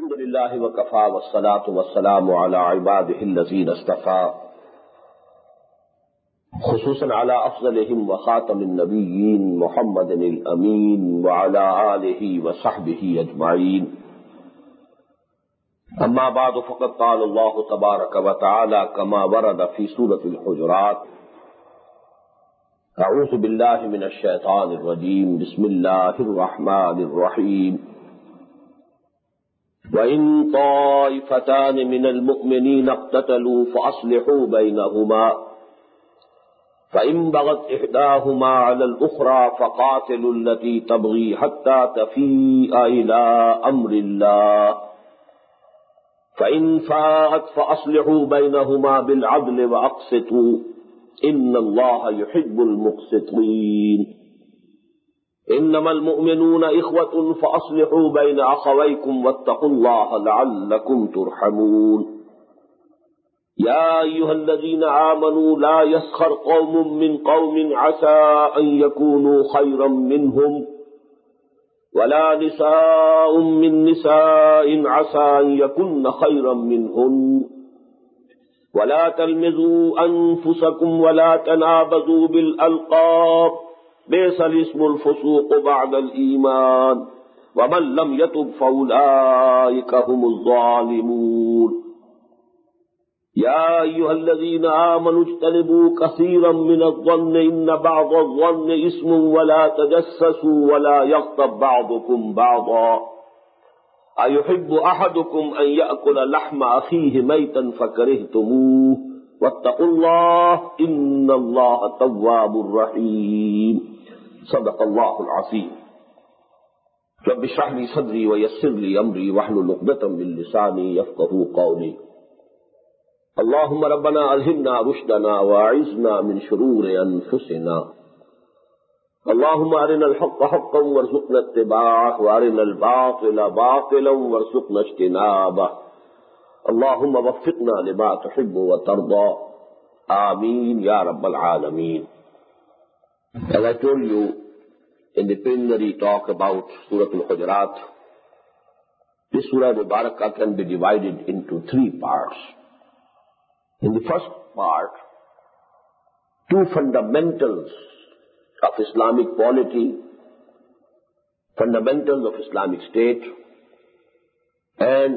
अल्हम्दुलिल्लाहि व कफ़ा वस्सलातु वस्सलामु अला इबादिहिल्लज़ीना इस्तफ़ा खुसूसन अला अफ़ज़लिहिम व ख़ातमिन नबिय्यीन मुहम्मदिनिल अमीन व अला आलिहि व सहबिहि अजमाईन। अम्मा बाद फ़क़द क़ाल अल्लाहु तबारक व तआला कमा वरद फ़ी सूरतिल हुजुरात अऊज़ु बिल्लाहि मिनश शैतानिर रजीम बिस्मिल्लाहिर रहमानिर रहीम। वइन ताइफ़तानि मिनल मुअ्मिनीना इक़्ततलू फ़अस्लिहू बैनहुमा फ़इन बग़त इहदाहुमा अलल उख़रा फ़क़ातिलू अल्लती तबग़ी हत्ता तफ़ीअ इला अम्रिल्लाह फ़इन फ़ाअत फ़अस्लिहू बैनहुमा बिलअद्ल व अक़्सितू इन्नल्लाह युहिब्बुल मुक़्सितीन। इन्नमल मुअ्मिनूना इख़्वतुन फ़अस्लिहू बैन अख़वैकुम वत्तक़ुल्लाह लअल्लकुम तुरहमून। या अय्युहल्लज़ीना आमनू ला यस्ख़र क़ौमुम मिन क़ौमिन असा अन यकूनू ख़ैरम मिनहुम वला निसाउम मिन निसाइन असा अन यकुन्न ख़ैरम मिनहुन्न वला तल्मिज़ू अनफुसकुम वला तनाबज़ू बिल अलक़ाब बि'सल इस्मुल फ़ुसूक़ बअदल ईमान वमन लम यतुब फ़उलाइका हुमुज़ ज़ालिमून। या अय्युहल्लज़ीना आमनू इज्तनिबू कसीरम मिनज़-ज़न्न इन्न बअज़-ज़न्न इस्मुन वला तजस्ससू वला यग़्तब बअज़ुकुम बअज़ा अयुहिब्बु अहदुकुम अन यअकुल लहम अख़ीहि मैतन फ़करिहतुमूह वत्तक़ुल्लाह इन्नल्लाह तव्वाबुर रहीम। सदक़ल्लाहुल अज़ीम। रब्बि इश्रह ली सदरी व यस्सिर ली अमरी वहलुल उक़दतम मिन लिसानी यफ़क़हू क़ौली। अल्लाहुम्मा रब्बना अल्हिमना रुश्दना व अइज़ना मिन शुरूरि अनफुसिना। अल्लाहुम्मा अरिनल हक़्क़ हक़्क़न वरज़ुक़ना इत्तिबाअह व अरिनल बातिला बातिलन वरज़ुक़ना इज्तिनाबह। अल्लाहुम्मा वफ़्फ़िक़ना लिमा तुहिब्बु व तर्दा। आमीन या रब्बल आलमीन। As I told you in the preliminary talk about Surah Al-Hujurat, this Surah Mubarakah can be divided into three parts. In the first part, two fundamentals of Islamic polity, fundamentals of Islamic state, and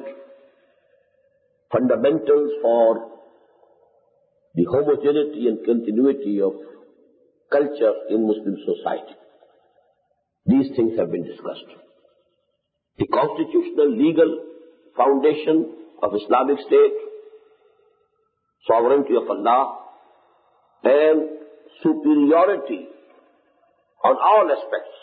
fundamentals for the homogeneity and continuity of culture in Muslim society. These things have been discussed. The constitutional legal foundation of Islamic state, sovereignty of Allah, and superiority on all aspects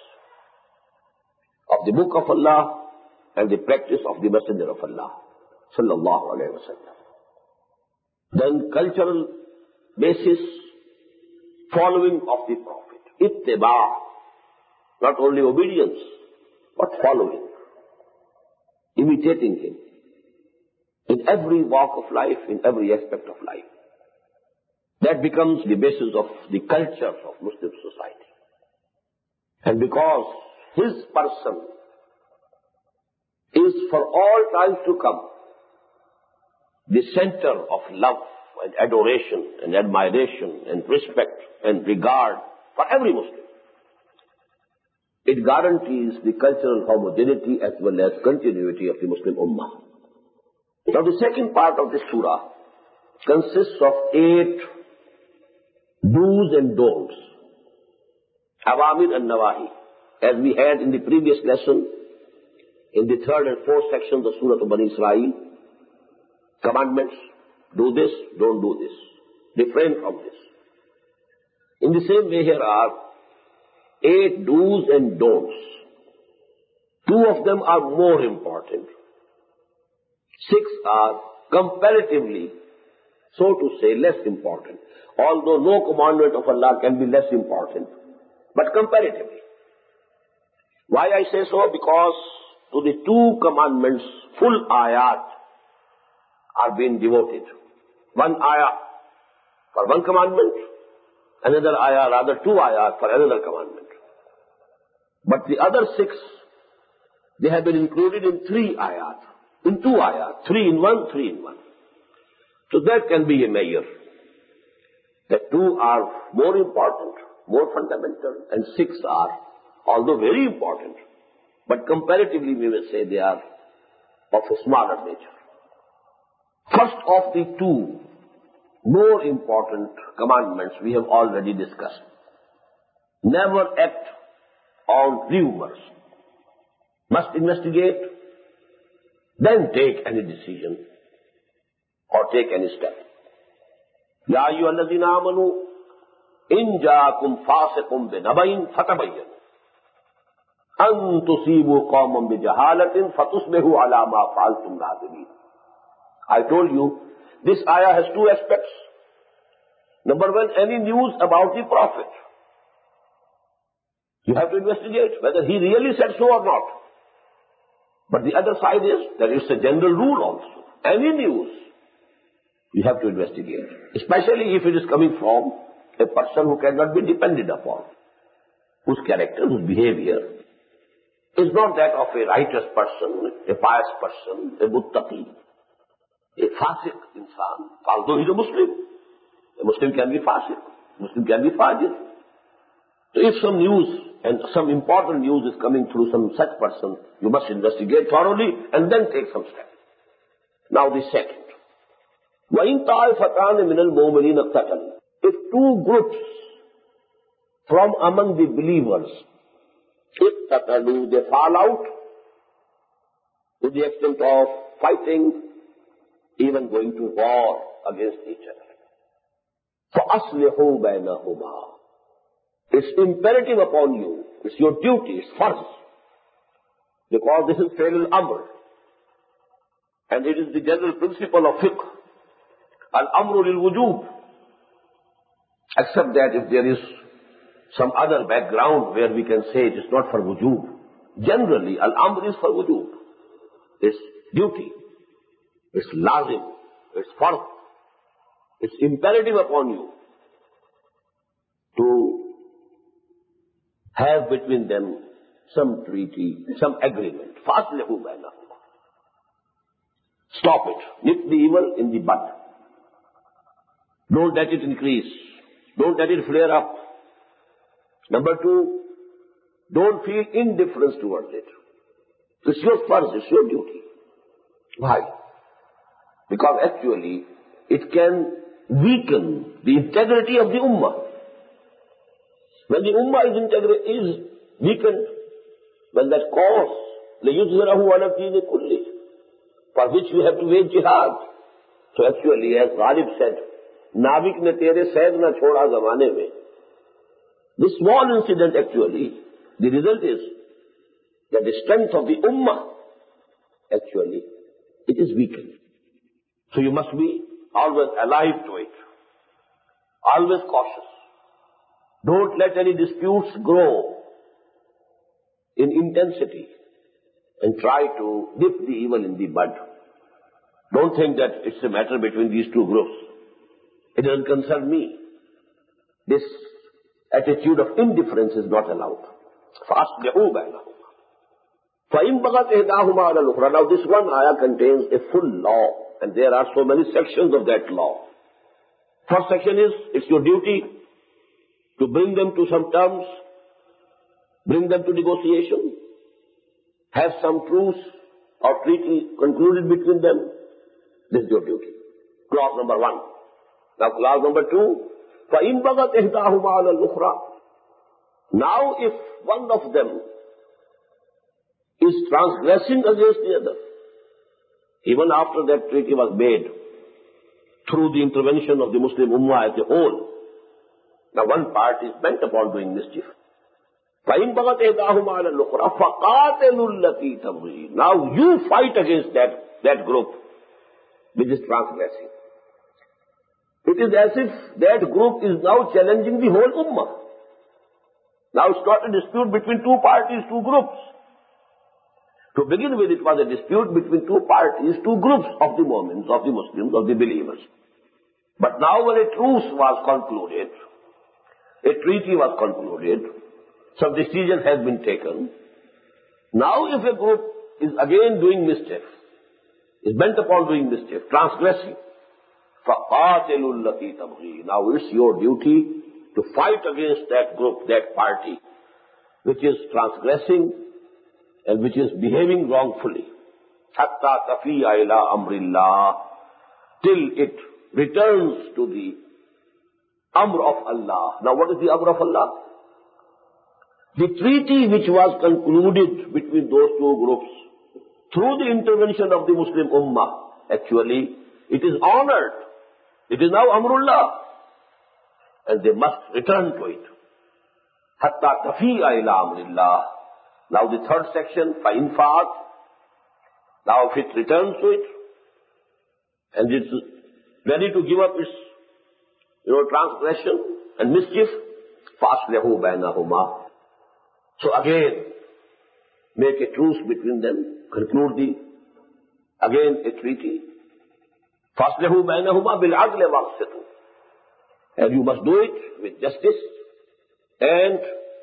of the Book of Allah and the practice of the Messenger of Allah, sallallahu alayhi wa sallam. Then cultural basis, following of the Prophet, ittiba', not only obedience, but following, imitating him in every walk of life, in every aspect of life. That becomes the basis of the culture of Muslim society. And because his person is for all time to come the center of love and adoration and admiration and respect and regard for every Muslim, it guarantees the cultural homogeneity as well as continuity of the Muslim Ummah. Now the second part of this surah consists of 8 do's and don'ts, awamir and nawahi, as we had in the previous lesson, in the 3rd and 4th sections of Surah Bani Israel. Commandments: do this, don't do this, refrain from this. In the same way, here are 8 do's and don'ts. 2 of them are more important. 6 are comparatively, so to say, less important. Although no commandment of Allah can be less important, but comparatively. Why I say so? Because to the 2 commandments, full ayat are being devoted. 1 ayah for 1 commandment, another ayah, rather 2 ayat for another commandment. But the other 6, they have been included in 3 ayat. in 2 ayahs, 3 in 1, 3 in 1. So that can be a measure. That 2 are more important, more fundamental, and 6 are, although very important, but comparatively we will say they are of a smaller nature. First of the 2 more important commandments we have already discussed. Never act on rumors. Must investigate, then take any decision or take any step. Ya ayyuhalladhina amanu in ja'akum fasiqun binaba'in fatabayyan an tusibu qawman bijahalatin fatusbihu ala ma fa'altum nadimin. I told you, this ayah has 2 aspects. Number 1, any news about the Prophet. You have to investigate whether he really said so or not. But the other side is that it's a general rule also. Any news, you have to investigate. Especially if it is coming from a person who cannot be depended upon, whose character, whose behavior is not that of a righteous person, a pious person, a muttaqi, a fasiq insan, although he is a Muslim. A Muslim can be fasiq, a Muslim can be fajir. So if some news and some important news is coming through some such person, you must investigate thoroughly and then take some steps. Now the second. وَإِن طَائِفَتَانِ مِنَ الْمُؤْمِنِينَ اقْتَتَلُوا. If 2 groups from among the believers, اقْتَتَلُوا, they fall out to the extent of fighting, even going to war against each other. فَأَصْلِحُوا بَيْنَهُمَا. It's imperative upon you. It's your duty. It's farz. Because this is fi'l al-amr. And it is the general principle of fiqh. Al-amru lil-wujub. Except that if there is some other background where we can say it is not for wujub. Generally, al-amr is for wujub. It's duty. It's lazim. It's farz. It's imperative upon you to have between them some treaty, some agreement. فَأَصْلِحُوا بَيْنَهُمَا. Stop it. Nip the evil in the bud. Don't let it increase. Don't let it flare up. Number 2, don't feel indifference towards it. It's your farz, it's your duty. Why? Because actually it can weaken the integrity of the ummah. When the ummah is weakened, when that cause, لَيُظْهِرَهُ عَلَى الدِّينِ كُلِّهِ, for which you have to wage jihad. So actually, as Ghalib said, Navik ne tere said na choda zamane mein. This small incident actually, the result is that the strength of the ummah, actually, it is weakened. So you must be always alive to it. Always cautious. Don't let any disputes grow in intensity and try to nip the evil in the bud. Don't think that it's a matter between these 2 groups. It doesn't concern me. This attitude of indifference is not allowed. فَأَصْلِحُوا بَيْنَهُمَا. فَإِن بَغَتْ إِحْدَاهُمَا عَلَى الْأُخْرَى. Now this one ayah contains a full law, and there are so many sections of that law. First section is, it's your duty to bring them to some terms, bring them to negotiation, have some truce or treaty concluded between them. This is your duty. Clause number 1. Now clause number 2, فَإِن بَغَتْ إِحْدَاهُمَا عَلَى الْأُخْرَى. Now if one of them is transgressing against the other, even after that treaty was made, through the intervention of the Muslim Ummah as a whole, now one part is bent upon doing mischief. فَإِن بَغَتْ إِحْدَاهُمَا عَلَى الْأُخْرَى فَقَاتِلُوا الَّتِي تَبْغِي. Now you fight against that group which is transgressing. It is as if that group is now challenging the whole ummah. Now it's not a dispute between 2 parties, 2 groups. To begin with, it was a dispute between 2 parties, 2 groups of the Mu'mins, of the Muslims, of the believers. But now when a truce was concluded, a treaty was concluded, some decision has been taken. Now if a group is again doing mischief, is bent upon doing mischief, transgressing. فَقَاتِلُوا الَّتِي تَبْغِي. Now it's your duty to fight against that group, that party, which is transgressing and which is behaving wrongfully. حَتَّى تَفِيَ إِلَىٰ أَمْرِ اللَّهِ. Till it returns to the Amr of Allah. Now what is the Amr of Allah? The treaty which was concluded between those two groups through the intervention of the Muslim Ummah, actually, it is honored. It is now Amrullah. And they must return to it. حَتَّى تَفِيَ إِلَىٰ أَمْرِ اللَّهِ. Now the third section, فَإِنْ فَعَتْ. Now if it returns to it, and it's ready to give up its, transgression and mischief, فَأَصْلِحُوا بَيْنَهُمَا. So again, make a truce between them, conclude again a treaty. فَأَصْلِحُوا بَيْنَهُمَا بِالْعَدْلِ وَأَقْسِطُوا. And you must do it with justice and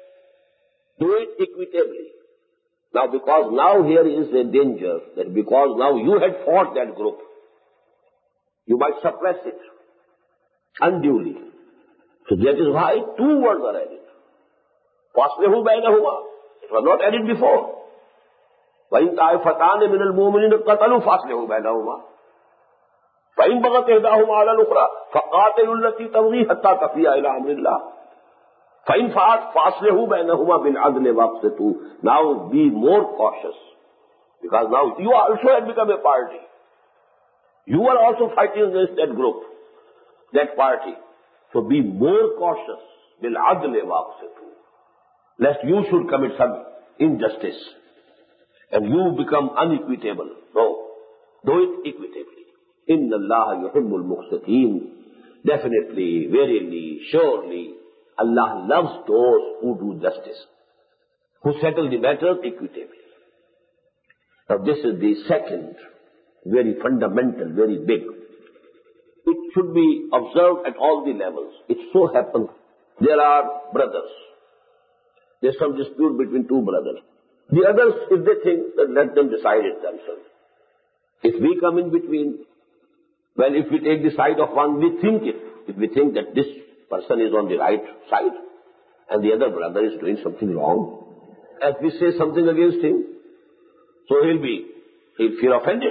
do it equitably. Now because now here is a danger that because now you had fought that group, you might suppress it unduly. So that is why two words are added. فَأَصْلِحُوا بَيْنَهُمَا. It was not added before. وَإِنْ طَائِفَتَانِ مِنَ الْمُؤْمِنِينَ اقْتَتَلُوا فَأَصْلِحُوا بَيْنَهُمَا فَإِنْ بَغَتْ إِحْدَاهُمَا عَلَى الْأُخْرَى فَقَاتِلُوا الَّتِي تَبْغِي حَتَّى تَفِيَ إِلَىٰ أَمْرِ اللَّهِ فَإِنْ فَعَتْ فَأَصْلِحُوا بَيْنَهُمَا بِالْعَدْلِ وَأَقْسِطُوا. Now be more cautious, because now you also have become a party. You are also fighting against that group, that party. So be more cautious, بِالْعَدْلِ وَأَقْسِطُوا, lest you should commit some injustice and you become unequitable. No, do it equitably. إِنَّ اللَّهَ يُحِبُّ الْمُقْسِطِينَ. Definitely, verily, surely, Allah loves those who do justice, who settle the matter equitably. Now this is the second, very fundamental, very big. It should be observed at all the levels. It so happens there are brothers. There's some dispute between two brothers. The others, if they think, that let them decide it themselves. If we come in between, well, if we take the side of one, we think it. If we think that this person is on the right side and the other brother is doing something wrong, as we say something against him, so he'll feel offended.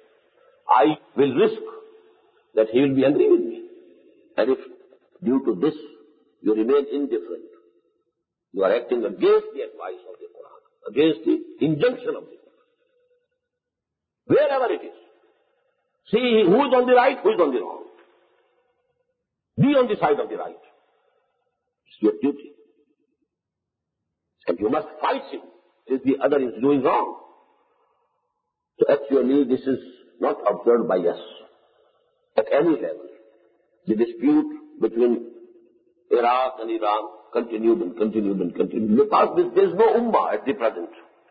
I will risk that he will be angry with me. And if due to this you remain indifferent, you are acting against the advice of the Quran, against the injunction of the Quran. Wherever it is. See who is on the right, who is on the wrong. Be on the side of the right. It's your duty. And you must fight him if the other is doing wrong. So actually this is not observed by us at any level. The dispute between Iraq and Iran continued and continued and continued because there is no ummah at the present.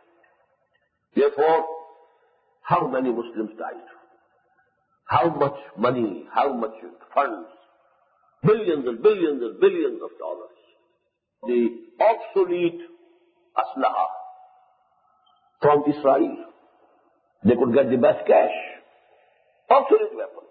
Therefore, how many Muslims died? How much money, how much funds, billions and billions and billions of dollars. The obsolete aslaha from Israel. They could get the best cash. Obsolete weapons.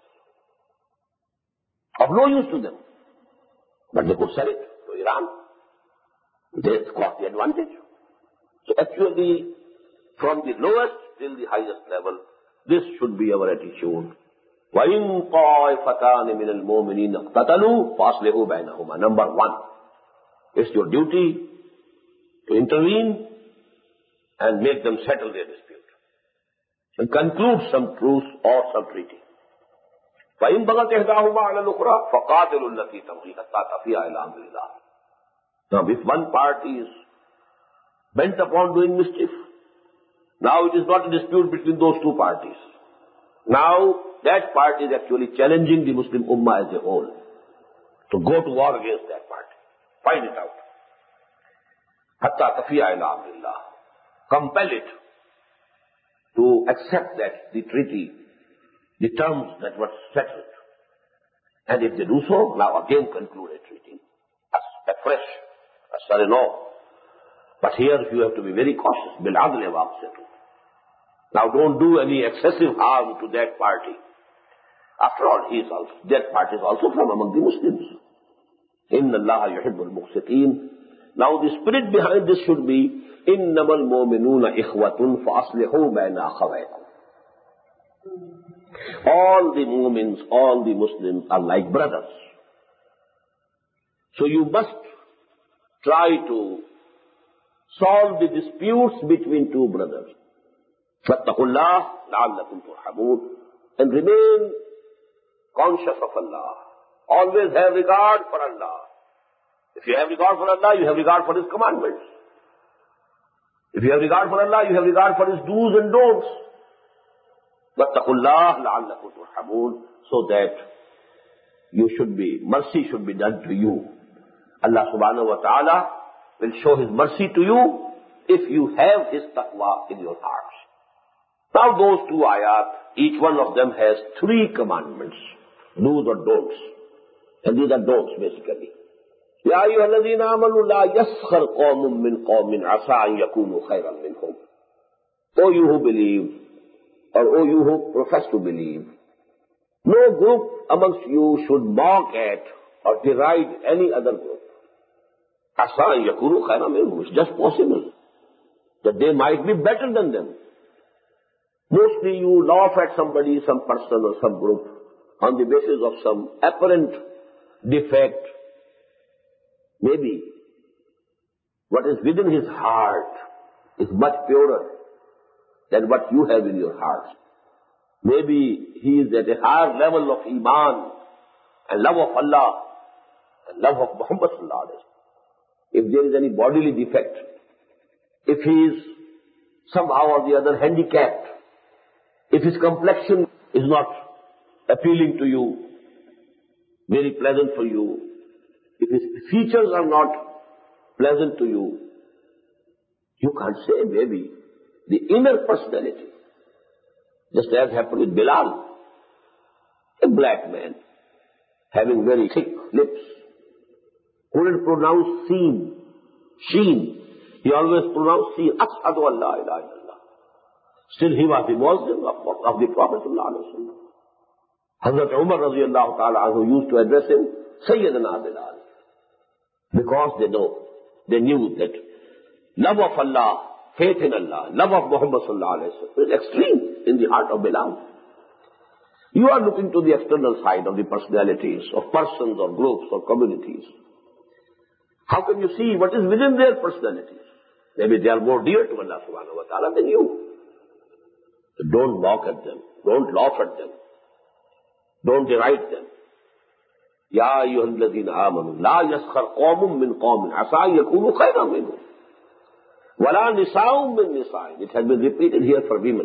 Of no use to them. But they could sell it to Iran. They got the advantage. So actually, from the lowest till the highest level, this should be our attitude. وَإِن طَائِفَتَانِ مِنَ الْمُؤْمِنِينَ اقْتَتَلُوا فَأَصْلِحُوا بَيْنَهُمَا. Number one, it's your duty to intervene and make them settle their dispute and conclude some truce or some treaty. فَإِن بَغَتْ إِحْدَاهُمَا عَلَى الْأُخْرَى فَقَاتِلُوا الَّتِي تَبْغِي حَتَّى تَفِيَ إِلَىٰ أَمْرِ اللَّهِ. Now if one party is bent upon doing mischief, now it is not a dispute between those two parties. Now that party is actually challenging the Muslim Ummah as a whole to go to war against that party. Find it out. حَتَّى تَفِيَ إِلَىٰ أَمْرِ اللَّهِ. Compel it to accept that the treaty, the terms that were settled. And if they do so, now again conclude a treaty afresh. Sorry, no. But here you have to be very cautious. بِالْعَدْلِ وَأَقْسِطُوا. Now don't do any excessive harm to that party. After all, that party is also from among the Muslims. Inna Allah yuhibbul muqsiteen. Now the spirit behind this should be, innamal mu'minuna ikhwatun fa aslihu bayna akhawaykum. All the mu'mins, all the Muslims are like brothers. So you must try to solve the disputes between two brothers. Fattaqullah la'allakum turhamun. And remain conscious of Allah. Always have regard for Allah. If you have regard for Allah, you have regard for His commandments. If you have regard for Allah, you have regard for His do's and don'ts. Wattaqullah la'allakum turhamun, so that mercy should be done to you. Allah subhanahu wa ta'ala will show His mercy to you if you have His taqwa in your hearts. Now those two ayat, each one of them has 3 commandments, do's or don'ts. And these are don'ts basically. Ya ayyuhalladhina amanu la yaskhar qawmun min qawmin asa an yakunu khayran minhum. O you who believe, or O you who profess to believe, no group amongst you should mock at or deride any other group. Asa an yakunu khayran minhum. It's just possible that they might be better than them. Mostly you laugh at somebody, some person or some group on the basis of some apparent defect. Maybe what is within his heart is much purer than what you have in your heart. Maybe he is at a higher level of Iman and love of Allah and love of Muhammad sallallahu alaihi wasallam. If there is any bodily defect, if he is somehow or the other handicapped, if his complexion is not appealing to you, very pleasant for you, if his features are not pleasant to you, you can't say maybe the inner personality. Just as happened with Bilal, a black man having very thick lips, couldn't pronounce sheen. He always pronounced seen. Ashhadu an la ilaha illallah. Still he was the Muslim of the Prophet sallallahu alaihi wasallam. Hazrat Umar radiyallahu ta'ala anhu used to address him, Sayyidina Bilal. Because they knew that love of Allah, faith in Allah, love of Muhammad sallallahu alaihi wasallam is extreme in the heart of Bilal. You are looking to the external side of the personalities of persons or groups or communities. How can you see what is within their personalities? Maybe they are more dear to Allah subhanahu wa ta'ala than you. So don't mock at them. Don't laugh at them. Don't deride them. Ya ayyuhalladhina amanu la yaskhar qawmun min qawmin asa yakunu khayran minhum. Wala nisa'un min nisa'in. It has been repeated here for women.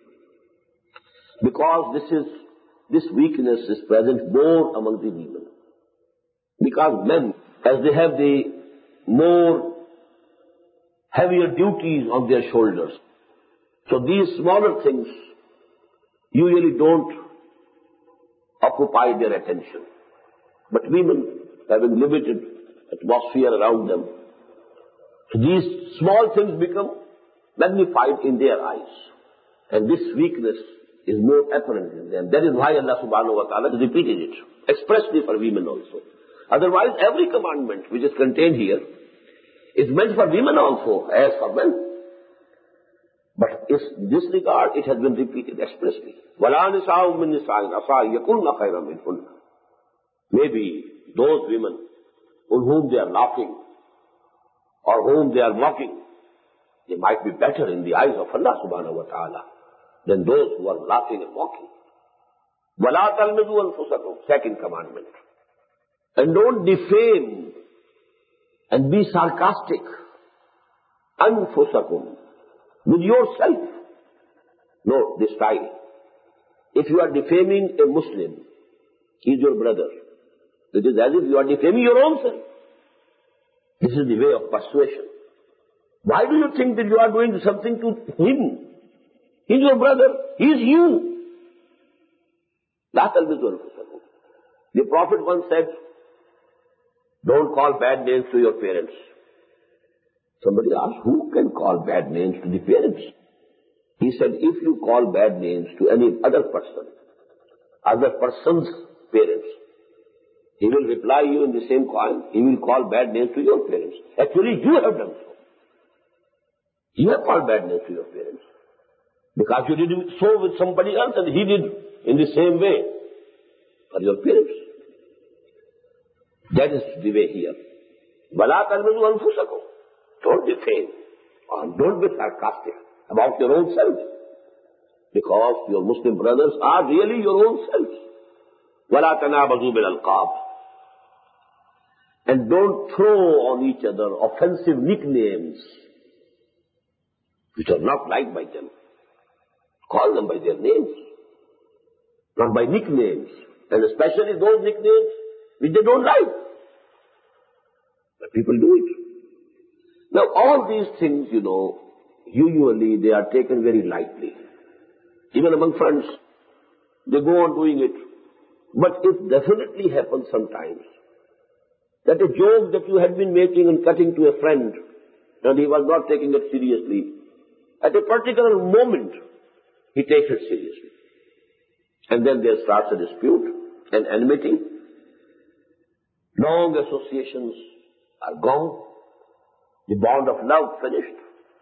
Because this weakness is present more among the women. Because men, as they have the more heavier duties on their shoulders, so these smaller things usually don't occupy their attention. But women, having limited atmosphere around them, so these small things become magnified in their eyes. And this weakness is more apparent in them. That is why Allah subhanahu wa ta'ala has repeated it, expressly for women also. Otherwise, every commandment which is contained here is meant for women also, as for men. But in this regard, it has been repeated expressly. وَلَا نِسَاءٌ مِّن نِسَاءٍ عَسَىٰ يَكُنَّ خَيْرًا مِنْهُنَّ. Maybe those women on whom they are laughing or whom they are mocking, they might be better in the eyes of Allah subhanahu wa ta'ala than those who are laughing and mocking. وَلَا تَلْمِزُوا أَنفُسَكُمْ. Second commandment. And don't defame and be sarcastic. أَنفُسَكُمْ. With yourself. No, this style. If you are defaming a Muslim, he is your brother. It is as if you are defaming your own self. This is the way of persuasion. Why do you think that you are doing something to him? He is your brother. He is you. La talbisu anfusakum. The Prophet once said, don't call bad names to your parents. Somebody asked, who can call bad names to the parents? He said, if you call bad names to any other person's parents, he will reply you in the same coin. He will call bad names to your parents. Actually, you have done so. You have called bad names to your parents. Because you did so with somebody else and he did in the same way for your parents. That is the way here. وَلَا تَلْمِزُوا أَنفُسَكُمْ. Don't defame or don't be sarcastic about your own self. Because your Muslim brothers are really your own selves. وَلَا تَنَابَزُوا بِالْأَلْقَابِ. And don't throw on each other offensive nicknames which are not liked by them. Call them by their names, not by nicknames, and especially those nicknames which they don't like. But people do it. Now all these things, usually they are taken very lightly. Even among friends, they go on doing it. But it definitely happens sometimes that a joke that you had been making and cutting to a friend, and he was not taking it seriously, at a particular moment, he takes it seriously. And then there starts a dispute, an enmity. Long associations are gone. The bond of love finished.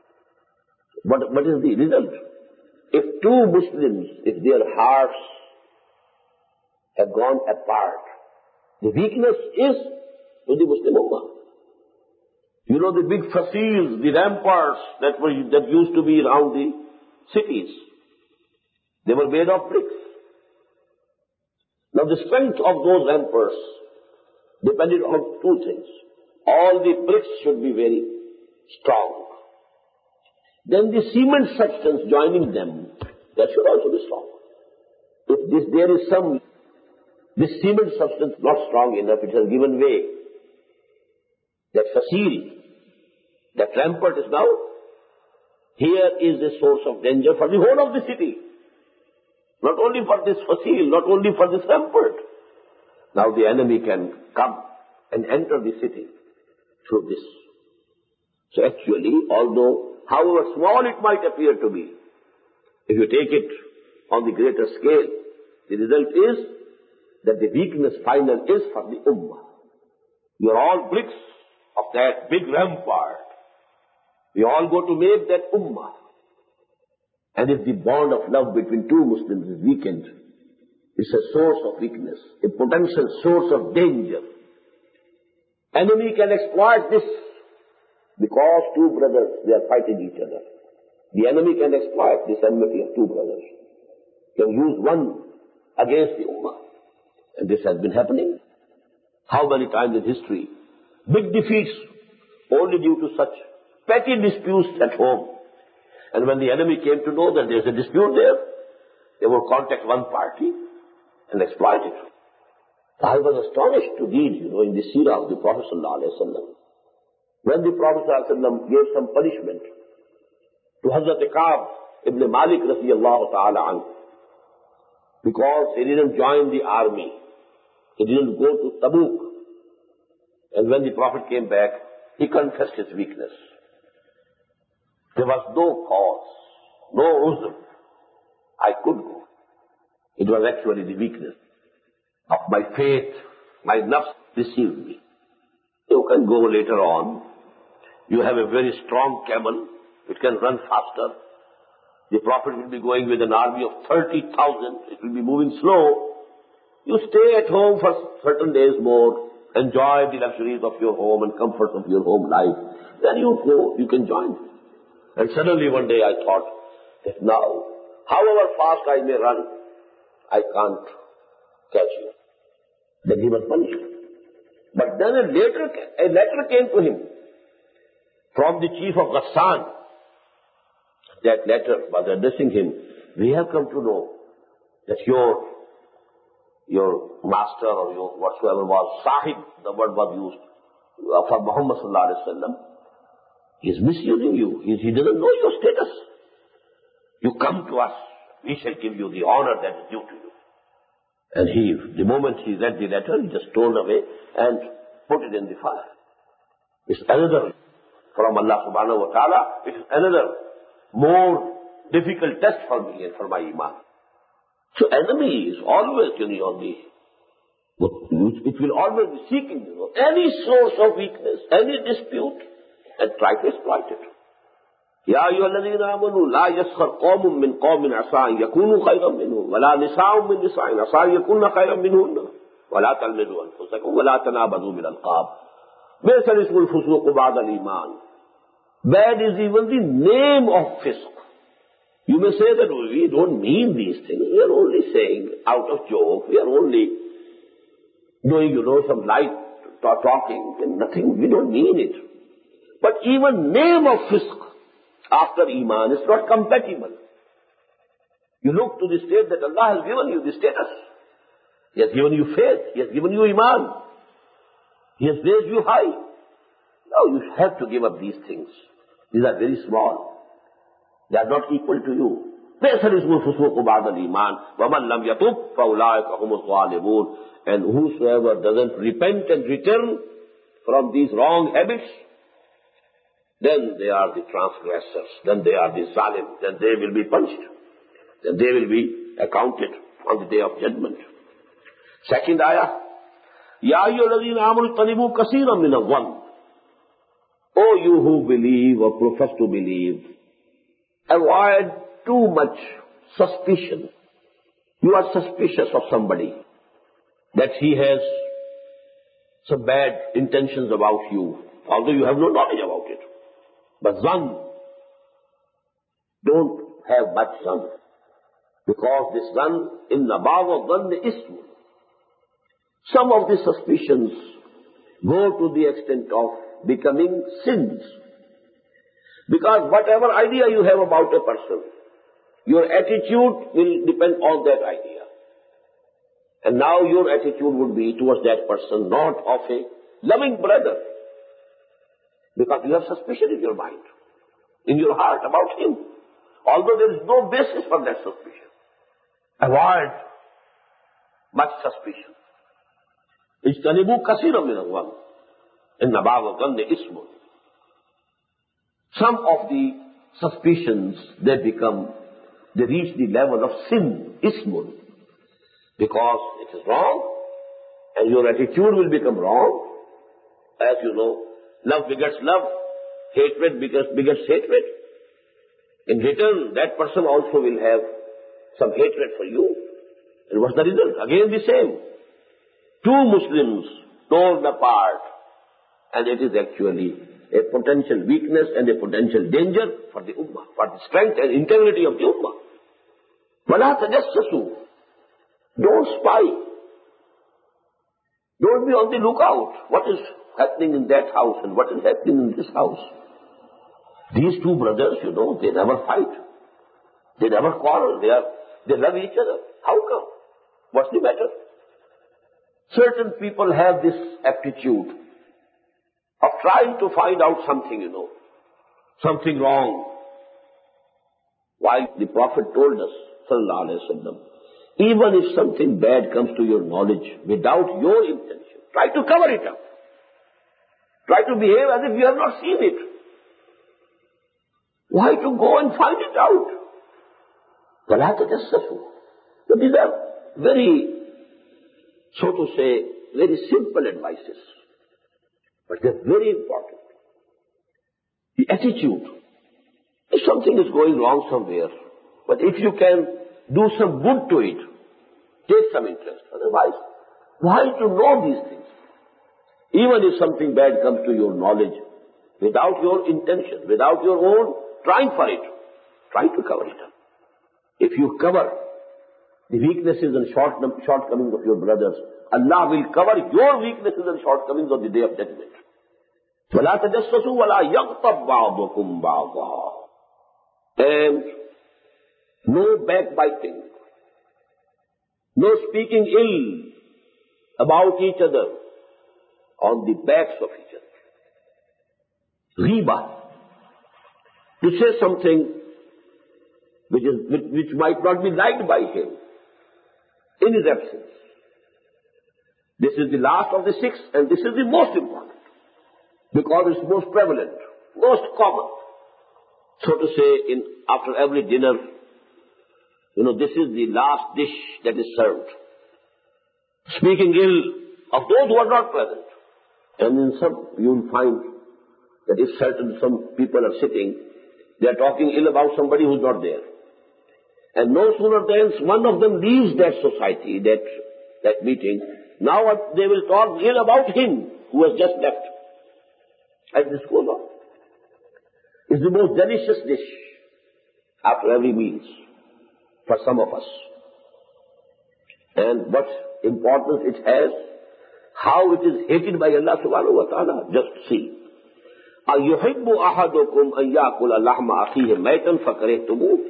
What is the result? If two Muslims, if their hearts have gone apart, the weakness is to the Muslim Ummah. The big facils, the ramparts that used to be around the cities, they were made of bricks. Now the strength of those ramparts depended on two things. All the bricks should be very strong. Then the cement substance joining them, that should also be strong. If there is this cement substance not strong enough, it has given way. That facile, that rampart is now, here is a source of danger for the whole of the city. Not only for this facile, not only for this rampart. Now the enemy can come and enter the city through this. So actually, although, however small it might appear to be, if you take it on the greater scale, the result is that the weakness final is for the Ummah. We are all bricks of that big rampart. We all go to make that Ummah. And if the bond of love between two Muslims is weakened, it's a source of weakness, a potential source of danger. Enemy can exploit this because two brothers, they are fighting each other. The enemy can exploit this enmity of two brothers. Can use one against the Ummah. And this has been happening. How many times in history? Big defeats only due to such petty disputes at home. And when the enemy came to know that there's a dispute there, they would contact one party and exploit it. I was astonished to read, in the seerah of the Prophet ﷺ, when the Prophet ﷺ gave some punishment to Hazrat Ka'b ibn Malik radiyallahu ta'ala anhu, because he didn't join the army. He didn't go to Tabuk. And when the Prophet came back, he confessed his weakness. There was no cause, no uzr. I could go. It was actually the weakness of my faith. My nafs deceived me. You can go later on. You have a very strong camel. It can run faster. The Prophet will be going with an army of 30,000. It will be moving slow. You stay at home for certain days more. Enjoy the luxuries of your home and comforts of your home life. Then you go, you can join. And suddenly one day I thought that now, however fast I may run, I can't catch you. Then he was punished. But then a letter came to him from the chief of Ghassan. That letter was addressing him. We have come to know that your master or your whatsoever was Sahib, the word was used for Muhammad sallallahu alaihi wasallam. He is misusing you. He doesn't know your status. You come to us, we shall give you the honor that is due to you. And the moment he read the letter, he just torn away and put it in the fire. It's another from Allah subhanahu wa ta'ala. It is another more difficult test for me and for my iman. So enemy is always, on the, it will always be seeking, any source of weakness, any dispute, and try to exploit it. يا أيها الذين آمنوا لا يسخر قوم من قوم عسى أن يكونوا خيرا منهم ولا نساء من نساء عسى أن يكون خيرا منهن ولا تلمزوا أنفسكم ولا تنابذوا بالألقاب بئس الاسم الفسوق بعد الإيمان. Bad is even the name of fisq. You may say that we don't mean these things. We are only saying out of joke. We are only doing, some light talking and nothing. We don't mean it. But even name of fisq after iman is not compatible. You look to the state that Allah has given you, the status. He has given you faith. He has given you iman. He has raised you high. Now you have to give up these things. These are very small. They are not equal to you. ليس الاسم الفسوق بعد الإيمان ومن لم يتب فأولئك هم الظالمون. And whosoever doesn't repent and return from these wrong habits, then they are the transgressors, then they are the zalim, then they will be punished, then they will be accounted on the day of judgment. Second ayah, Ya ayyuhalladhina amanu ijtanibu kaseeran min adh-dhann. O you who believe or profess to believe, avoid too much suspicion. You are suspicious of somebody, that he has some bad intentions about you, although you have no knowledge about it. But zan, don't have much zan, because this zan, inna ba'da dhanni ism. Some of the suspicions go to the extent of becoming sins. Because whatever idea you have about a person, your attitude will depend on that idea. And now your attitude would be towards that person not of a loving brother, because you have suspicion in your mind, in your heart about him, although there is no basis for that suspicion. Avoid much suspicion. اجتنبوا كثيرا من الظن إن بعض الظن إثم. Some of the suspicions, they reach the level of sin, ismun, because it is wrong, and your attitude will become wrong. As you know, love begets love, hatred begets hatred. In return, that person also will have some hatred for you. And what's the result? Again the same. Two Muslims torn apart, and it is actually a potential weakness and a potential danger for the ummah, for the strength and integrity of the ummah. وَلَا تَجَسَّسُوا. Don't spy. Don't be on the lookout. What is happening in that house and what is happening in this house? These two brothers, they never fight. They never quarrel. They love each other. How come? What's the matter? Certain people have this aptitude of trying to find out something, something wrong. While the Prophet told us, sallallahu alaihi wasallam, even if something bad comes to your knowledge without your intention, try to cover it up. Try to behave as if you have not seen it. Why to go and find it out? وَلَا تَجَسَّسُوا. So these are very, so to say, very simple advices. But they're very important. The attitude. If something is going wrong somewhere, but if you can do some good to it, take some interest. Otherwise, why to know these things? Even if something bad comes to your knowledge, without your intention, without your own trying for it, try to cover it up. If you cover the weaknesses and shortcomings of your brothers, Allah will cover your weaknesses and shortcomings on the day of judgment. وَلَا تَجَسَّسُوا وَلَا يَغْتَبْ بَعْضُكُمْ بَعْضًا. And no backbiting, no speaking ill about each other on the backs of each other. Ghiba, to say something which might not be liked by him in his absence. This is the last of the six, and this is the most important, because it's most prevalent, most common. so to say, after every dinner, this is the last dish that is served. Speaking ill of those who are not present. And in some, you will find that if some people are sitting, they are talking ill about somebody who is not there. And no sooner than one of them leaves that society, that meeting, now they will talk ill about him who has just left. And this goes on. It's the most delicious dish after every meal for some of us. And what importance it has, how it is hated by Allah subhanahu wa ta'ala. Just see. أَيُحِبُّ أَحَدُكُمْ أَنْ يَأْكُلَ لَحْمَ أَخِيهِ مَيْتًا فَكَرِهْتُمُوهُ.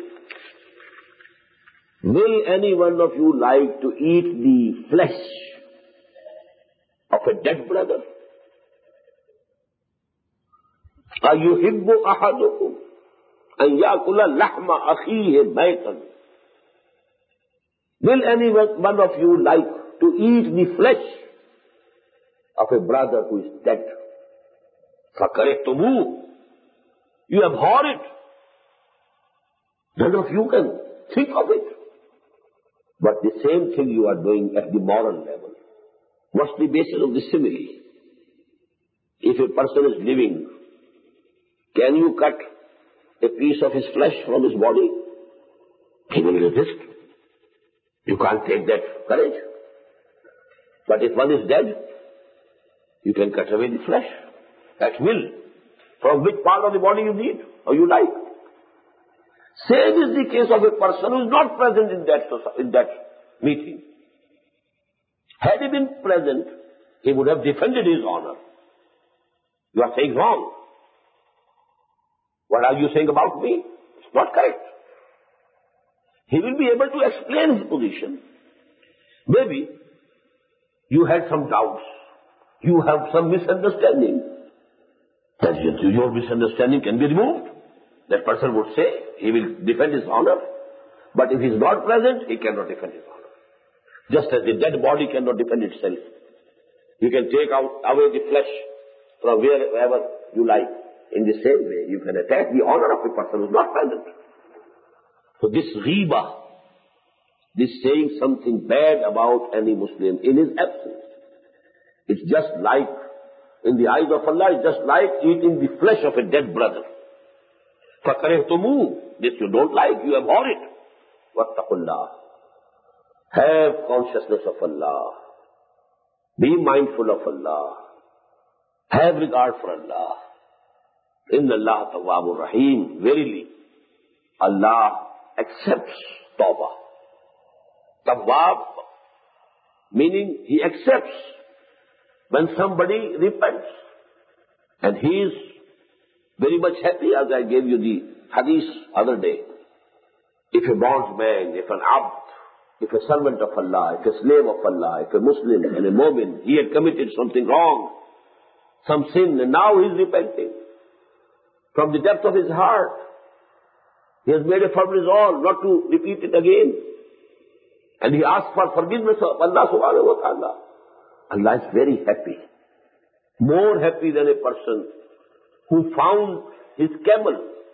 Will any one of you like to eat the flesh of a dead brother? أَيُحِبُّ أَحَدُكُمْ أَنْ يَأْكُلَ لَحْمَ أَخِيهِ مَيْتًا. Will any one of you like to eat the flesh of a brother who is dead? فَكَرِهْتُمُوهُ. You abhor it. None of you can think of it. But the same thing you are doing at the moral level. What's the basis of the simile? If a person is living, can you cut a piece of his flesh from his body? He will resist. You can't take that courage. But if one is dead, you can cut away the flesh at will. From which part of the body you need or you like. Same is the case of a person who is not present in that meeting. Had he been present, he would have defended his honor. You are saying wrong. What are you saying about me? It's not correct. He will be able to explain his position. Maybe you had some doubts. You have some misunderstanding. That your misunderstanding can be removed. That person would say he will defend his honor. But if he is not present, he cannot defend his honor. Just as the dead body cannot defend itself. You can take away the flesh from wherever you like. In the same way, you can attack the honor of a person who is not present. So this ghiba, this saying something bad about any Muslim in his absence, it's just like, in the eyes of Allah, it's just like eating the flesh of a dead brother. فَكَرِهْتُمُوهُ. This you don't like, you abhor it. وَاتَّقُوا اللَّهِ. Have consciousness of Allah. Be mindful of Allah. Have regard for Allah. Inna Allah tawwabur rahim. Verily, Allah accepts tawbah. Tawwab, meaning He accepts when somebody repents. And He is very much happy, as I gave you the hadith other day. If a bondsman, if an abd, if a servant of Allah, if a slave of Allah, if a Muslim and a mu'min, he had committed something wrong, some sin, and now he is repenting. From the depth of his heart, he has made a firm resolve not to repeat it again. And he asks for forgiveness of Allah subhanahu wa ta'ala. Allah is very happy. More happy than a person who found his camel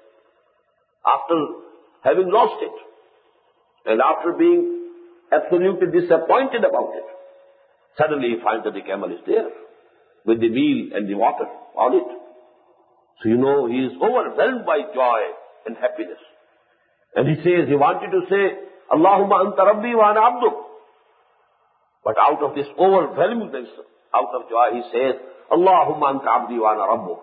after having lost it. And after being absolutely disappointed about it, suddenly he finds that the camel is there with the meal and the water on it. So he is overwhelmed by joy and happiness. And he wanted to say, Allahumma anta rabbi wa ana abduk. But out of this overwhelmedness, out of joy, he says, Allahumma anta abdi wa ana rabbuk.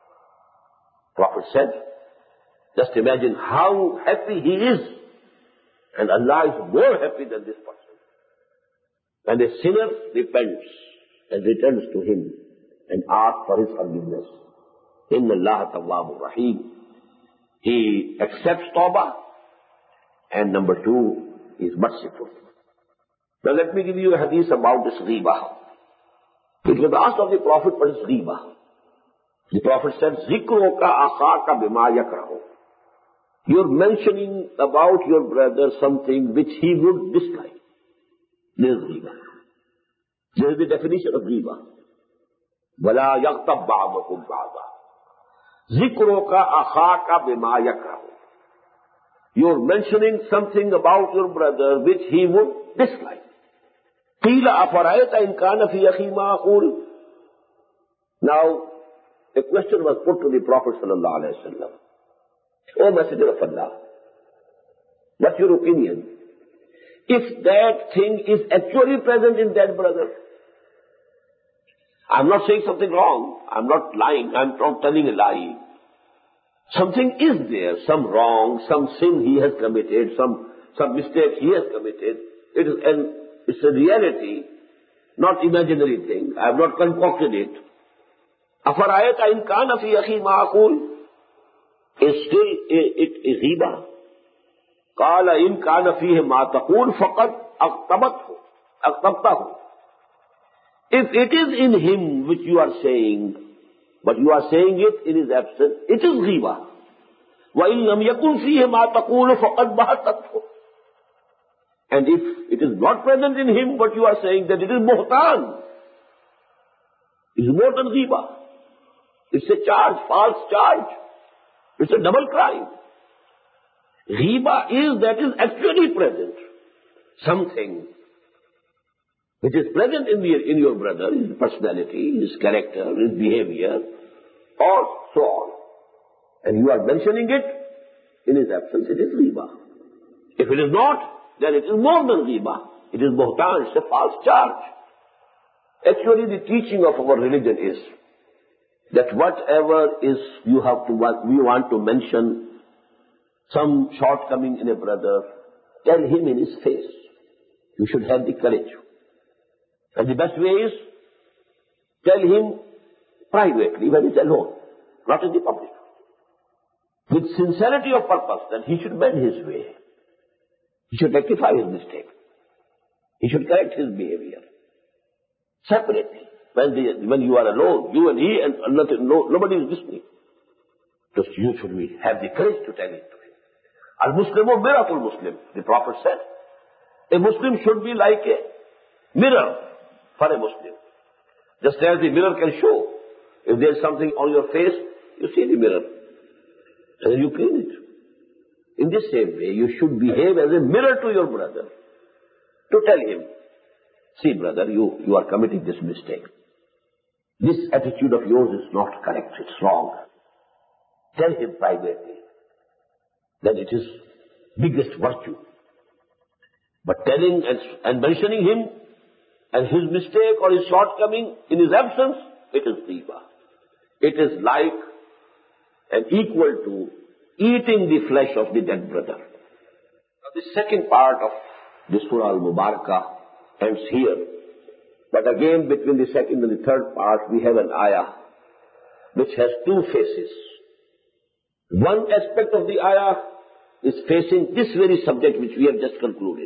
Prophet said, just imagine how happy he is. And Allah is more happy than this person. When a sinner repents and returns to him and asks for his forgiveness, Inna Allah tawwabur rahim. He accepts tawbah. And number two, he is merciful. Now let me give you a hadith about this ghibah. It was asked of the Prophet, what is ghibah? The Prophet said, Zikruka akhaka bima yakrahu. You're mentioning about your brother something which he would dislike. This is ghibah. This is the definition of ghibah. وَلَا يَغْتَبْ بَعْضُكُمْ بَعْضًا. Zikruka akhaka bima yakrahu. You're mentioning something about your brother which he would dislike. Qila afarayta in kana fi akhi ma aqul. Now, a question was put to the Prophet sallallahu alaihi wasallam. O Messenger of Allah, what's your opinion? If that thing is actually present in that brother, I'm not saying something wrong, I'm not lying, I'm not telling a lie. Something is there, some wrong, some sin he has committed, some mistake he has committed. It's a reality, not imaginary thing. I have not concocted it. Afarayata in kana fi akhi ma aqul. Is still it is riba. Qala in kana fihi ma taqul faqad aqtabtahu. If it is in him which you are saying, but you are saying it in his absence, it is riba. Wa in lam yakun fihi ma taqul faqad bahatathu. And if it is not present in him what you are saying, then it is muhtan. It is more than riba. It's a charge, false charge. It's a double crime. Riba is that is actually present. Something which is present in your brother, his personality, his character, his behavior, or so on. And you are mentioning it in his absence, it is riba. If it is not, then it is more than riba. It is buhtan, it's a false charge. Actually, the teaching of our religion is that whatever is we want to mention some shortcoming in a brother, tell him in his face. You should have the courage. And the best way is tell him privately when he's alone, not in the public. With sincerity of purpose, that he should bend his way. He should rectify his mistake. He should correct his behavior. Separately. When you are alone, you and he, and nobody is listening. Just you should have the courage to tell it to him. Al-Muslimu miratul Muslim, the Prophet said. A Muslim should be like a mirror for a Muslim. Just as the mirror can show. If there is something on your face, you see the mirror. And then you clean it. In the same way, you should behave as a mirror to your brother. To tell him, see brother, you are committing this mistake. This attitude of yours is not correct, it's wrong. Tell him privately that it is biggest virtue. But telling and mentioning him and his mistake or his shortcoming in his absence, it is riba. It is like and equal to eating the flesh of the dead brother. Now the second part of this Surah Al-Mubarakah ends here. But again, between the second and the third part, we have an ayah which has two faces. One aspect of the ayah is facing this very subject which we have just concluded.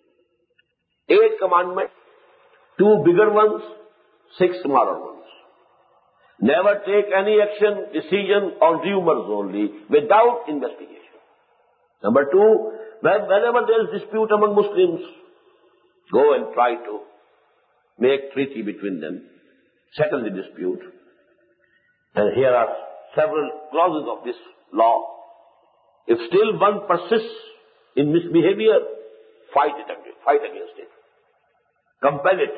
8 commandments, 2 bigger ones, 6 smaller ones. Never take any action, decision on rumors only, without investigation. Number 2, whenever there is dispute among Muslims, go and try to make treaty between them, settle the dispute. And here are several clauses of this law. If still one persists in misbehavior, fight against it. Compel it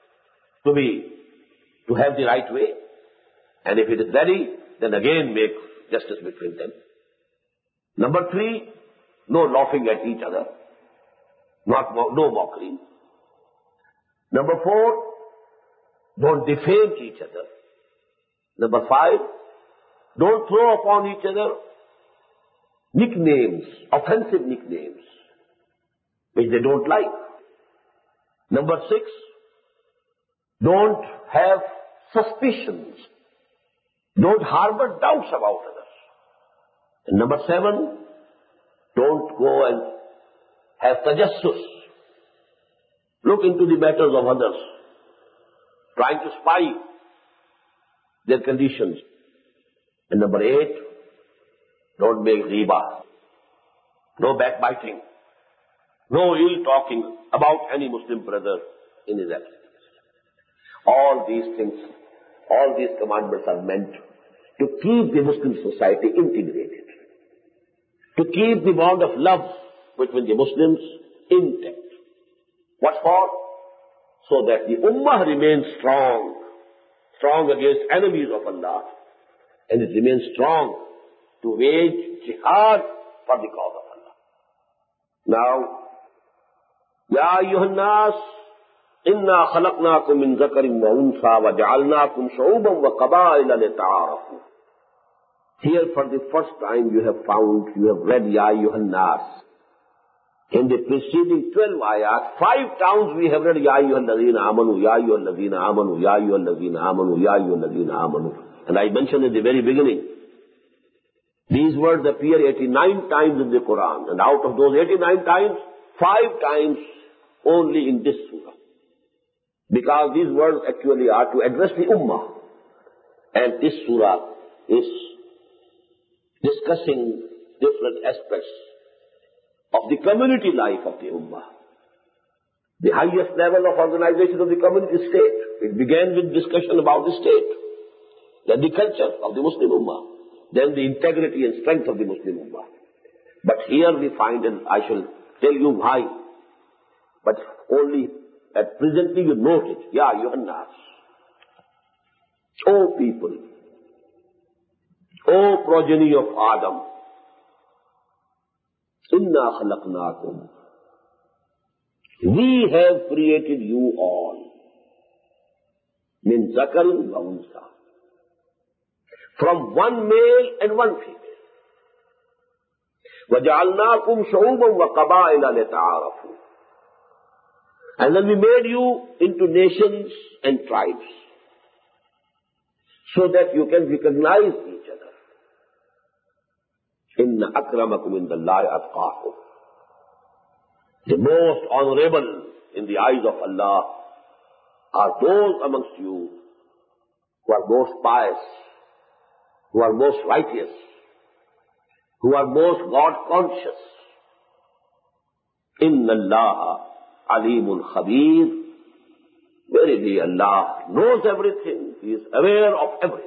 to have the right way. And if it is ready, then again make justice between them. Number 3, no laughing at each other. No mockery. Number 4, don't defame each other. Number 5, don't throw upon each other nicknames, offensive nicknames, which they don't like. Number 6, don't have suspicions. Don't harbor doubts about others. And number 7, don't go and have tajassus. Look into the matters of others, trying to spy their conditions. And number 8, don't make riba. No backbiting. No ill talking about any Muslim brother in his absence. All these things, all these commandments are meant to keep the Muslim society integrated, to keep the bond of love between the Muslims intact. What for? So that the Ummah remains strong against enemies of Allah, and it remains strong to wage jihad for the cause of Allah. Now, Ya ayyuhan nas, inna khalaqnakum min zakarin wa untha wa ja'alnakum shu'uban wa qabaila lita'arafu. Here for the first time you have read Ya ayyuhan nas. In the preceding 12 ayat, 5 times we have read Ya ayyuhal ladhina amanu, Ya ayyuhal ladhina amanu, Ya ayyuhal ladhina amanu, Ya ayyuhal ladhina amanu. And I mentioned at the very beginning, these words appear 89 times in the Quran. And out of those 89 times, 5 times only in this surah. Because these words actually are to address the Ummah. And this surah is discussing different aspects of the community life of the Ummah. The highest level of organization of the community state. It began with discussion about the state, then the culture of the Muslim Ummah, then the integrity and strength of the Muslim Ummah. But here we find, and I shall tell you why, but only at presently you note it. Ya ayyuhan nas. O people, O progeny of Adam, inna khalaqnakum. We have created you all. Min zakarin wa unsa. From one male and one female. وَجَعَلْنَاكُمْ شُعُوبًا وَقَبَائِلَ لِتَعَارَفُوا. And then we made you into nations and tribes, so that you can recognize each other. Inna akramakum indallahi atqakum. The most honorable in the eyes of Allah are those amongst you who are most pious, who are most righteous, who are most God-conscious. Inna Allah alimun khabir. Verily Allah knows everything. He is aware of everything.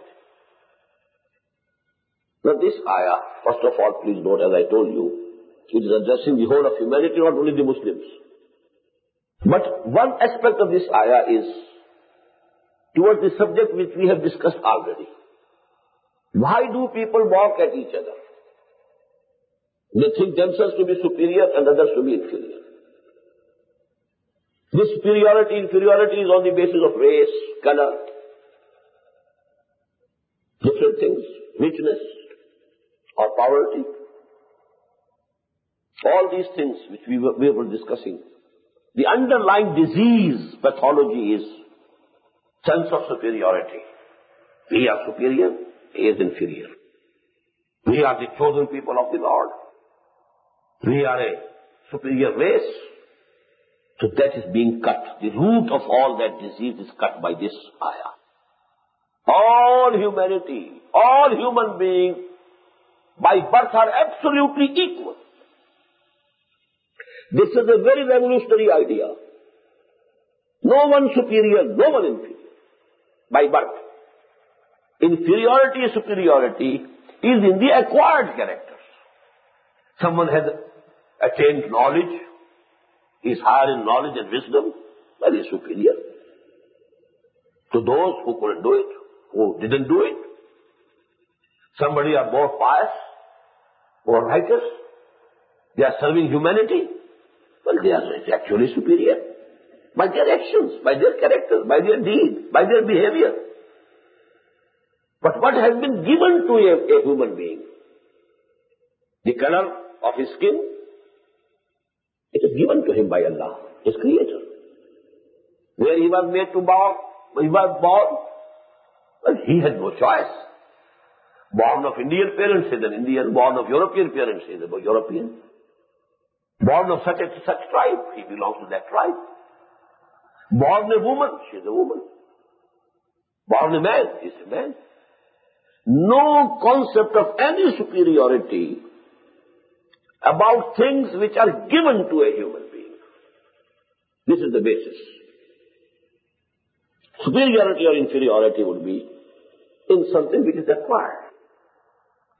Now this ayah, first of all, please note, as I told you, it is addressing the whole of humanity, not only the Muslims. But one aspect of this ayah is towards the subject which we have discussed already. Why do people mock at each other? They think themselves to be superior and others to be inferior. This superiority, inferiority is on the basis of race, color, different things, richness or poverty. All these things which we were discussing. The underlying disease pathology is sense of superiority. We are superior, he is inferior. We are the chosen people of the Lord. We are a superior race. So that is being cut. The root of all that disease is cut by this ayah. All humanity, all human beings by birth are absolutely equal. This is a very revolutionary idea. No one superior, no one inferior by birth. Inferiority and superiority is in the acquired characters. Someone has attained knowledge, is higher in knowledge and wisdom, well, he is superior to those who couldn't do it, who didn't do it. Somebody are more pious, more righteous, they are serving humanity, well, they are actually superior by their actions, by their character, by their deed, by their behavior. But what has been given to a human being? The color of his skin, it is given to him by Allah, his creator. Where he was made to born, he was born, well, he had no choice. Born of Indian parents, he is an Indian. Born of European parents, he is a European. Born of such and such tribe, he belongs to that tribe. Born a woman, she is a woman. Born a man, he is a man. No concept of any superiority about things which are given to a human being. This is the basis. Superiority or inferiority would be in something which is acquired.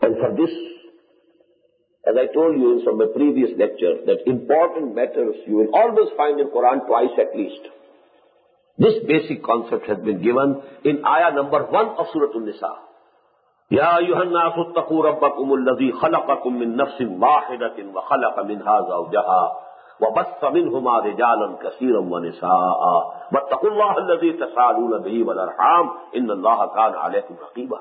And for this, as I told you in some of my previous lectures, that important matters you will always find in Quran twice at least. This basic concept has been given in ayah number 1 of Surah An-Nisa. يا أيها الناس اتقوا ربكم الذي خلقكم من نفس واحدة وخلق منها زوجها وبث منهما رجالا كثيرا ونساء واتقوا الله الذي تساءلون به والأرحام إن الله كان عليكم رقيبا.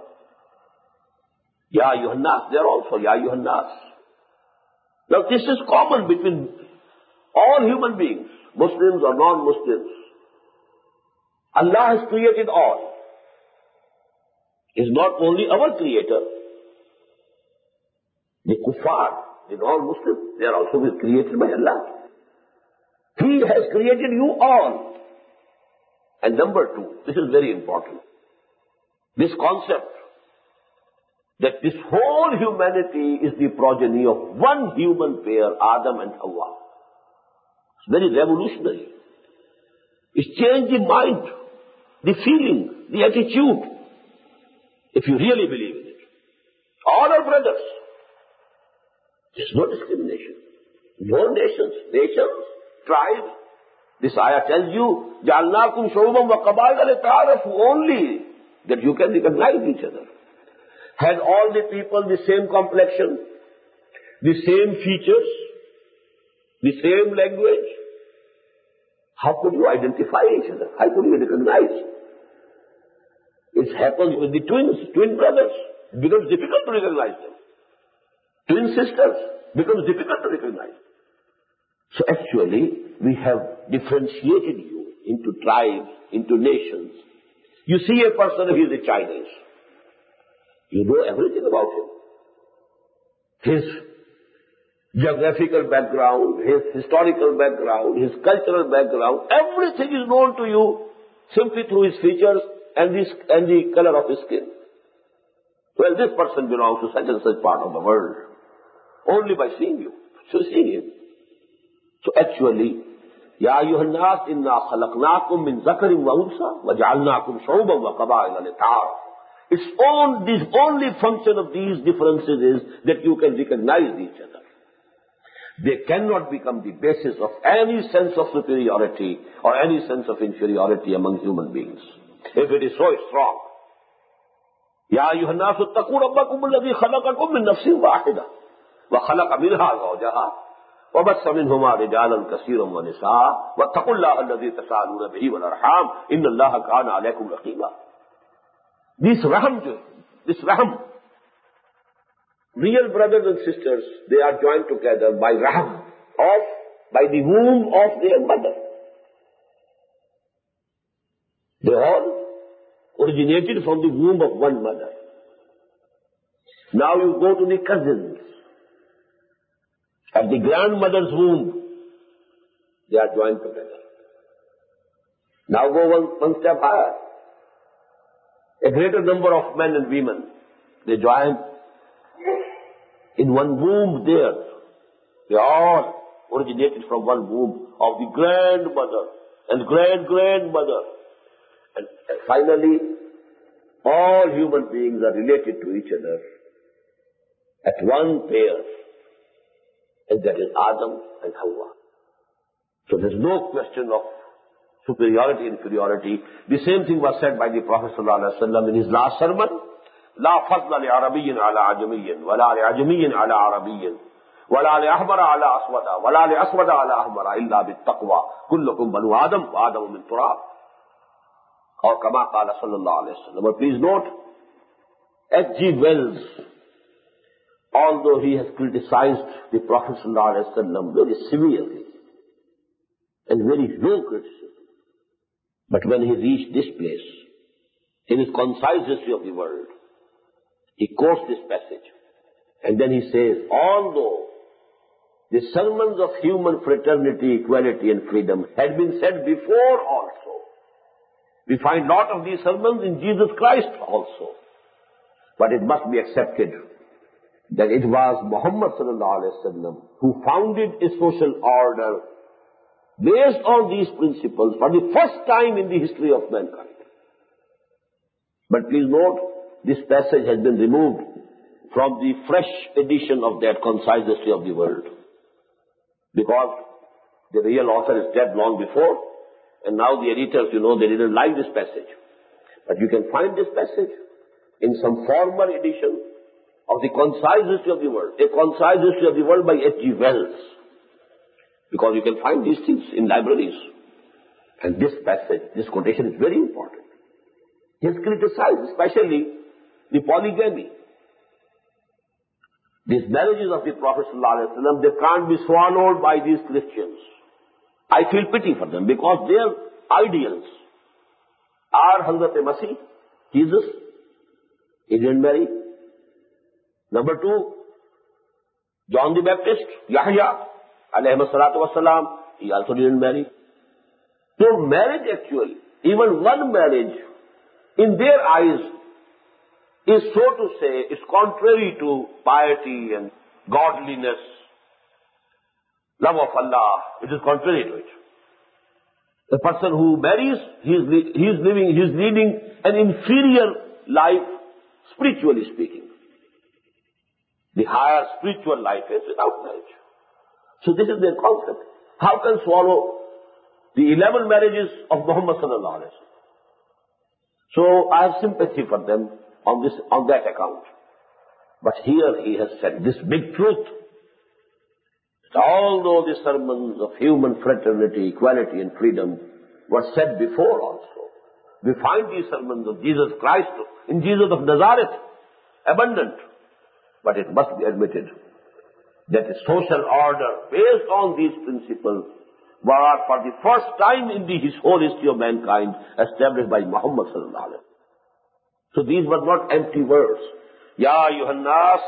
يا أيها الناس, there also يا أيها الناس. Now this is common between all human beings, Muslims or non-Muslims. Allah has created all. Is not only our creator. The kuffar, the non-Muslims, they are also created by Allah. He has created you all. And number 2, this is very important. This concept that this whole humanity is the progeny of one human pair, Adam and Hawa. It's very revolutionary. It's changed the mind, the feeling, the attitude. If you really believe in it. All are brothers. There's no discrimination. No nations, tribes. This ayah tells you, جَعَلْنَاكُمْ شُعُوبًا وَقَبَائِلَ لِتَعَارَفُوا, only that you can recognize each other. Had all the people the same complexion, the same features, the same language, how could you identify each other? How could you recognize? It happens with the twin brothers. It becomes difficult to recognize them. Twin sisters becomes difficult to recognize. So actually, we have differentiated you into tribes, into nations. You see a person, he is a Chinese. You know everything about him. His geographical background, his historical background, his cultural background, everything is known to you simply through his features and the color of his skin. Well, this person belongs to such and such part of the world. Only by seeing you. So seeing him. So actually, يَا أَيُّهَا النَّاسِ إِنَّا خَلَقْنَاكُم مِّن ذَكَرٍ وَأُنثَىٰ وَجَعَلْنَاكُمْ شُعُوبًا وَقَبَائِلَ لِتَعَارَفُوا. The only function of these differences is that you can recognize each other. They cannot become the basis of any sense of superiority or any sense of inferiority among human beings. If it is so strong. يَا أَيُّهَا النَّاسُ اتَّقُوا رَبَّكُمُ الَّذِي خَلَقَكُم مِّن نَّفْسٍ وَاحِدَةٍ وَخَلَقَ مِنْهَا زَوْجَهَا وَبَثَّ مِنْهُمَا رِجَالًا كَثِيرًا وَنِسَاءً وَاتَّقُوا اللَّهَ الَّذِي تَسَاءَلُونَ بِهِ وَالْأَرْحَامَ إِنَّ اللَّهَ كَانَ عَلَيْكُمْ رَقِيبًا. This Raham, real brothers and sisters, they are joined together by Raham, by the womb of their mother. They all originated from the womb of one mother. Now you go to the cousins. At the grandmother's womb, they are joined together. Now go one step higher. A greater number of men and women, they join in one womb there. They all originated from one womb of the grandmother and great-grandmother. And finally, all human beings are related to each other at one pair, and that is Adam and Hawa. So there's no question of superiority, inferiority. The same thing was said by the Prophet ﷺ in his last sermon. لا فضل لعربي على عجمي ولا لعجمي على عربي ولا لأحمر على أسود ولا لأسود على أحمر إلا بالتقوى كلكم بنو آدم وآدم من تراب. Or كما قال صلى الله عليه وسلم. But please note, H.G. Wells, although he has criticized the Prophet ﷺ very severely and very low criticism, but when he reached this place, in his concise history of the world, he quotes this passage, and then he says, although the sermons of human fraternity, equality and freedom had been said before also, we find lot of these sermons in Jesus Christ also, but it must be accepted that it was Muhammad sallallahu alaihi wasallam who founded a social order based on these principles for the first time in the history of mankind. But please note, this passage has been removed from the fresh edition of that concise history of the world. Because the real author is dead long before, and now the editors, they didn't like this passage. But you can find this passage in some former edition of the concise history of the world. A concise history of the world by H.G. Wells. Because you can find these things in libraries. And this passage, this quotation is very important. He has criticized especially the polygamy. These marriages of the Prophet ﷺ, they can't be swallowed by these Christians. I feel pity for them because their ideals are Hazrat Masih, Jesus. He didn't marry. Number 2, John the Baptist, Yahya, alayhi salatu wasalam, he also didn't marry. So marriage actually, even one marriage, in their eyes, is so to say, is contrary to piety and godliness, love of Allah. It is contrary to it. The person who marries, he is leading an inferior life, spiritually speaking. The higher spiritual life is without marriage. So this is their concept. How can swallow the 11 marriages of Muhammad sallallahu alaihi wasallam? So I have sympathy for them on that account. But here he has said this big truth. That although the sermons of human fraternity, equality and freedom were said before also, we find these sermons of Jesus Christ in Jesus of Nazareth abundant. But it must be admitted that a social order based on these principles were for the first time in his whole history of mankind established by Muhammad sallallahu alaihi wasallam. So these were not empty words. Ya ayyuhan nas,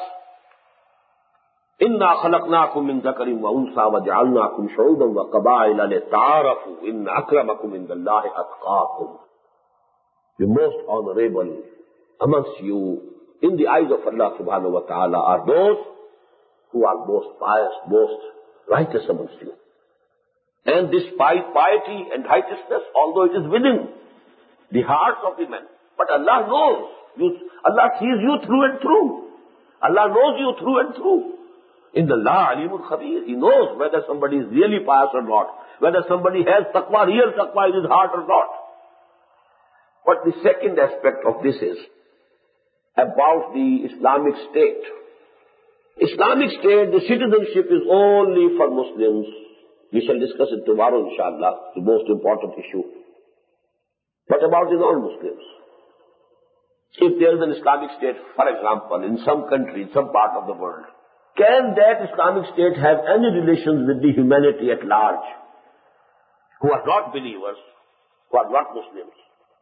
inna khalaqnakum min dhakarin wa unsa wa ja'alnakum shu'uban wa qaba'ila lita'arafu inna akramakum indallahi atqakum. The most honorable amongst you in the eyes of Allah subhanahu wa ta'ala are those who are most pious, most righteous amongst you. And despite piety and righteousness, although it is within the hearts of the men, but Allah knows you, Allah sees you through and through. Allah knows you through and through. Inna Allah alimul khabir. He knows whether somebody is really pious or not, whether somebody has taqwa, real taqwa in his heart or not. But the second aspect of this is about the Islamic State. Islamic State, the citizenship is only for Muslims. We shall discuss it tomorrow, inshallah, the most important issue. But about the non-Muslims. If there is an Islamic State, for example, in some country, in some part of the world, can that Islamic State have any relations with the humanity at large, who are not believers, who are not Muslims?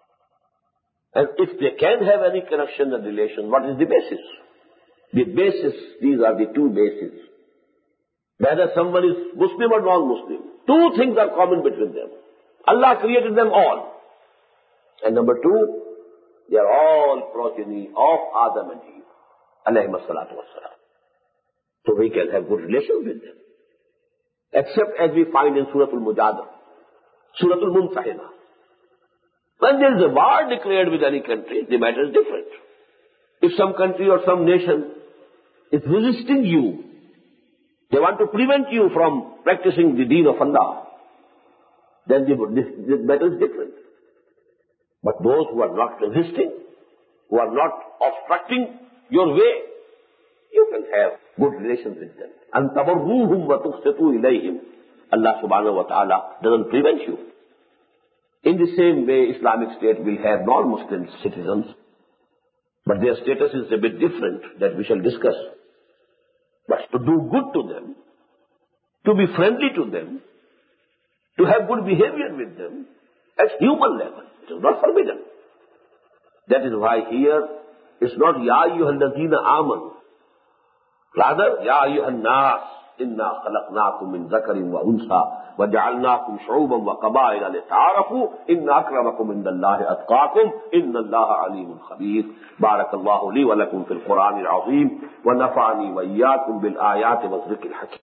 And if they can have any connection and relation, what is the basis? The basis, these are the two bases. Whether someone is Muslim or non-Muslim, two things are common between them. Allah created them all. And number 2, they are all progeny of Adam and Eve, alayhim as-salatu was-salam. So we can have good relations with them. Except as we find in Surah Al-Mujadala, Surah Al-Mumtahina. When there is a war declared with any country, the matter is different. If some country or some nation is resisting you, they want to prevent you from practicing the deen of Allah, then this matter is different. But those who are not resisting, who are not obstructing your way, you can have good relations with them. And tabarruhum wa tuqsitu ilayhim. Allah subhanahu wa ta'ala doesn't prevent you. In the same way, Islamic State will have non-Muslim citizens, but their status is a bit different that we shall discuss. But to do good to them, to be friendly to them, to have good behavior with them, at human level, it is not forbidden. That is why here it's not Ya ayyuhal ladhina amanu. Rather, Ya ayyuhan nas, inna khalaqnakum min dhakarin wa unsa wa ja'alnakum shu'uban wa qaba'ila lita'arafu inna akramakum indallahi atqakum inna Allaha alimun khabir. Barakallahu li wa lakum fil Qur'anil azim wa nafa'ani wa iyyakum bil ayati wa dhikril hakim.